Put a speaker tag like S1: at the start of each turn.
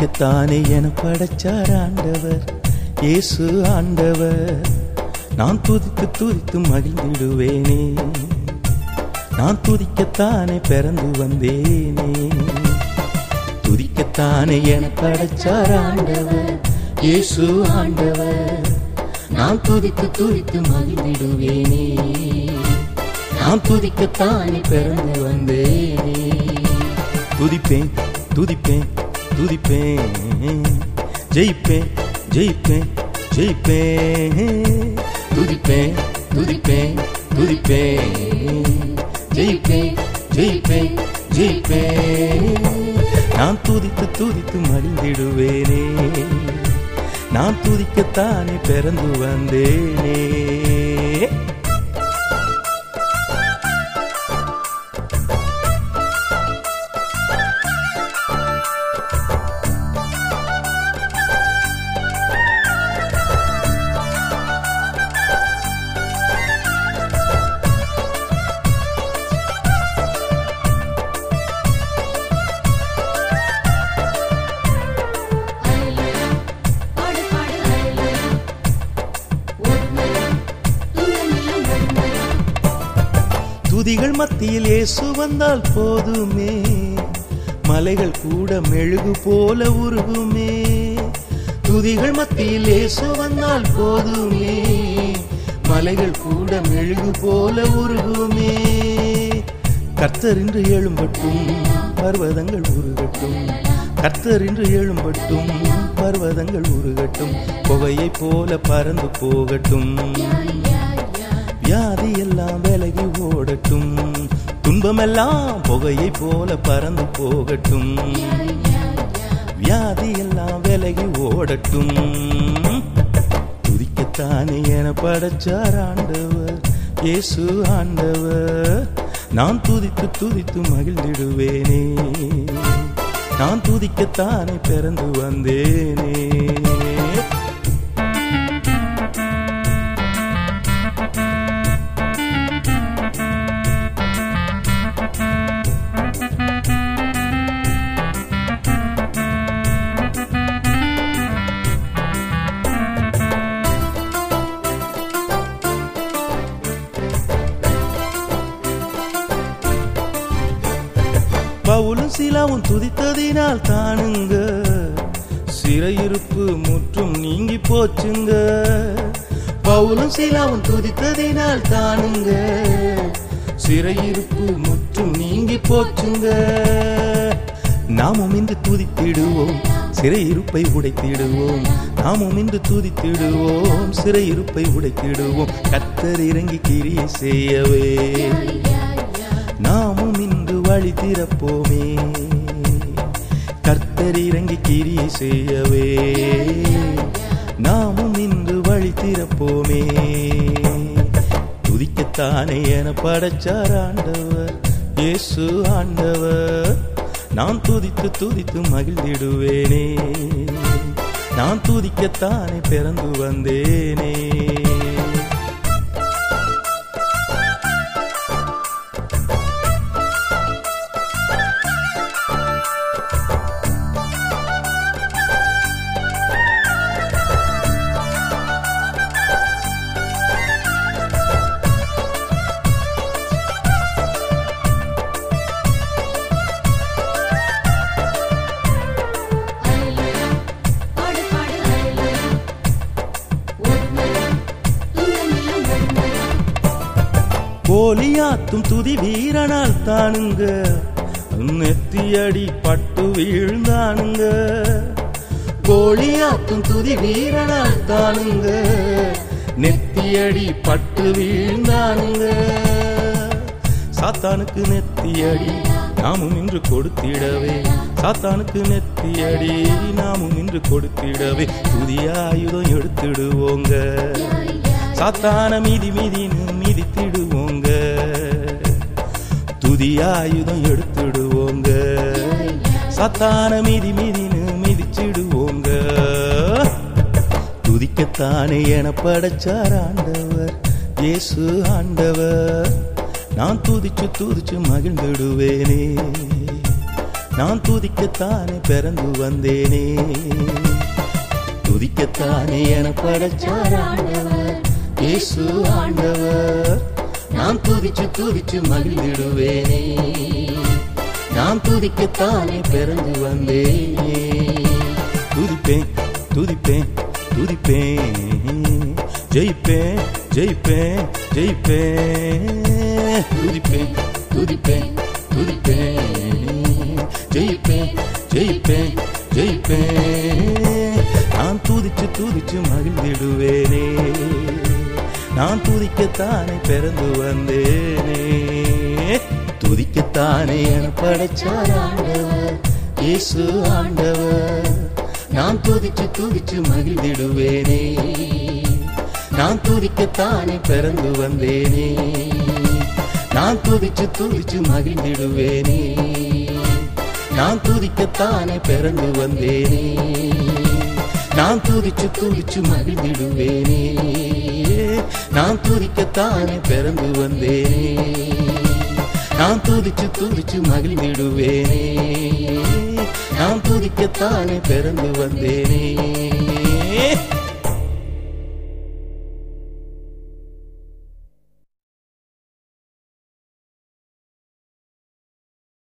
S1: துதிக்கத்தானே என படைச்சார் ஆண்டவர் இயேசு ஆண்டவர். நான் துதித்து துதித்து மகிழ்ந்திடுவேனே, நான் துதிக்கத்தானே பிறந்து வந்தேனே. துதிக்கத்தானே என படைச்சார் ஆண்டவர் இயேசு ஆண்டவர். நான் துதித்து துதித்து மகிழ்ந்திடுவேனே, நான் துதிக்கத்தானே பிறந்து வந்தேனே. துதிப்பேன் துதிப்பேன் துதிப்பேன், ஜெயிப்பேன் ஜெயிப்பேன் ஜெயிப்பேன். துதிப்பேன் துதிப்பேன் துதிப்பேன், ஜெயிப்பேன் ஜெயிப்பேன் ஜெயிப்பேன். நான் துதித்து துதித்து மகிழ்ந்திடுவேனே, நான் துதிக்கத்தானே பிறந்து வந்தேனே. துதிகள் மத்தியில் இயேசு வந்தால் போதுமே, மலைகள் கூட மெழுகு போல உருகுமே. துதிகள் மத்தியில் இயேசு வந்தால் போதுமே, மலைகள் கூட மெழுகு போல உருகுமே. கர்த்தர் இன்று எழும்பட்டும் பர்வதங்கள் உருகட்டும், கர்த்தர் இன்று எழும்பட்டும் பர்வதங்கள் உருகட்டும். புகையை போல பறந்து போகட்டும், வியாதி எல்லாம் விலகி ஓடட்டும். துன்பமெல்லாம் புகையை போல பறந்து போகட்டும், வியாதி எல்லாம் விலகி ஓடட்டும். துதிக்கத்தானே என படைச்சார் ஆண்டவர் இயேசு ஆண்டவர். நான் துதித்து துதித்து மகிழ்ந்திடுவேனே, நான் துதிக்கத்தானே பிறந்து வந்தேனே. பவுலும் சீலாவும் துதித்ததினால் தானுங்க சிறையிருப்பு முற்றும் நீங்கி போச்சுங்க. பவுலும் சீலாவும் துதித்ததினால் தானுங்க சிறையிருப்பு முற்றும் நீங்கி போச்சுங்க. நாமும் இன்று துதித்திடுவோம், சிறையிருப்பை உடைத்திடுவோம். நாமும் இன்று துதித்திடுவோம், சிறையிருப்பை உடைத்திடுவோம். கர்த்தர் இறங்கி கிரியை செய்யவே நாமும் இன்று வழி திறப்போமே. கர்த்தர் இறங்கி கிரியை செய்யவே நாமும் இன்று வழி திறப்போமே. துதிக்கத்தானே என படைச்சார் ஆண்டவர் இயேசு ஆண்டவர். நான் துதித்து துதித்து மகிழ்ந்திடுவேனே, நான் துதிக்கத்தானே பிறந்து வந்தேனே. கோலியாத்தும் துதி வீரனால் தானுங்க நெத்தியடி பட்டு வீழ்ந்தானுங்க. கோலியாத்தும் துதி வீரனால் தானுங்க நெத்தியடி பட்டு வீழ்ந்தானுங்க. சாத்தானுக்கு நெத்தியடி நாமும் இன்று கொடுத்திடவே, சாத்தானுக்கு நெத்தியடி நாமும் இன்று கொடுத்திடவே. புதிய ஆயுதம் எடுத்துடுவோங்க, சாத்தான மீதி மீதின்னு மிதித்திடுவோங்க. துதிய ஆயுதம் எடுத்துடுவோங்க, சாத்தான மீதி மீதின்னு மிதிச்சிடுவோங்க. துதிக்கத்தானே என படைச்சார் ஆண்டவர் இயேசு ஆண்டவர். நான் துதிச்சு துதிச்சு மகிழ்ந்திடுவேனே, நான் துதிக்கத்தானே பிறந்து வந்தேனே. துதிக்கத்தானே என படைச்சார் ஆண்டவர் இயேசு ஆண்டவர். நான் துதிச்சு துதிச்சு மகிழ்ந்திடுவேனே. நான் துதிக்கத்தானே பிறந்து வந்தேனே. துதிப்பேன் துதிப்பேன் துதிப்பேன், ஜெயிப்பேன் ஜெயிப்பேன் ஜெயிப்பேன். துதிப்பேன் துதிப்பேன் துதிப்பேன், ஜெயிப்பேன் ஜெயிப்பேன் ஜெயிப்பேன். நான் துதிச்சு துதிச்சு மகிழ்ந்திடுவேனே. நான் துதிக்கத்தானே பிறந்து வந்தேனே. துதிக்கத்தானே என படைச்சார் ஆண்டவர் இயேசு ஆண்டவர். நான் துதிச்சு துதிச்சு மகிழ்ந்திடுவேனே. நான் துதிக்கத்தானே பிறந்து வந்தேனே. நான் துதிச்சு துதிச்சு மகிழ்ந்திடுவேனே. நான் துதிக்கத்தானே பிறந்து வந்தேனே. நான் துதிச்சு துதிச்சு மகிழ்ந்திடுவேனே. நான் துதிக்கத்தானே பிறந்து வந்தேனே. நான் துதிச்சு துதிச்சு மகிழ்ந்திடுவேனே. நான் துதிக்கத்தானே பிறந்து வந்தேனே.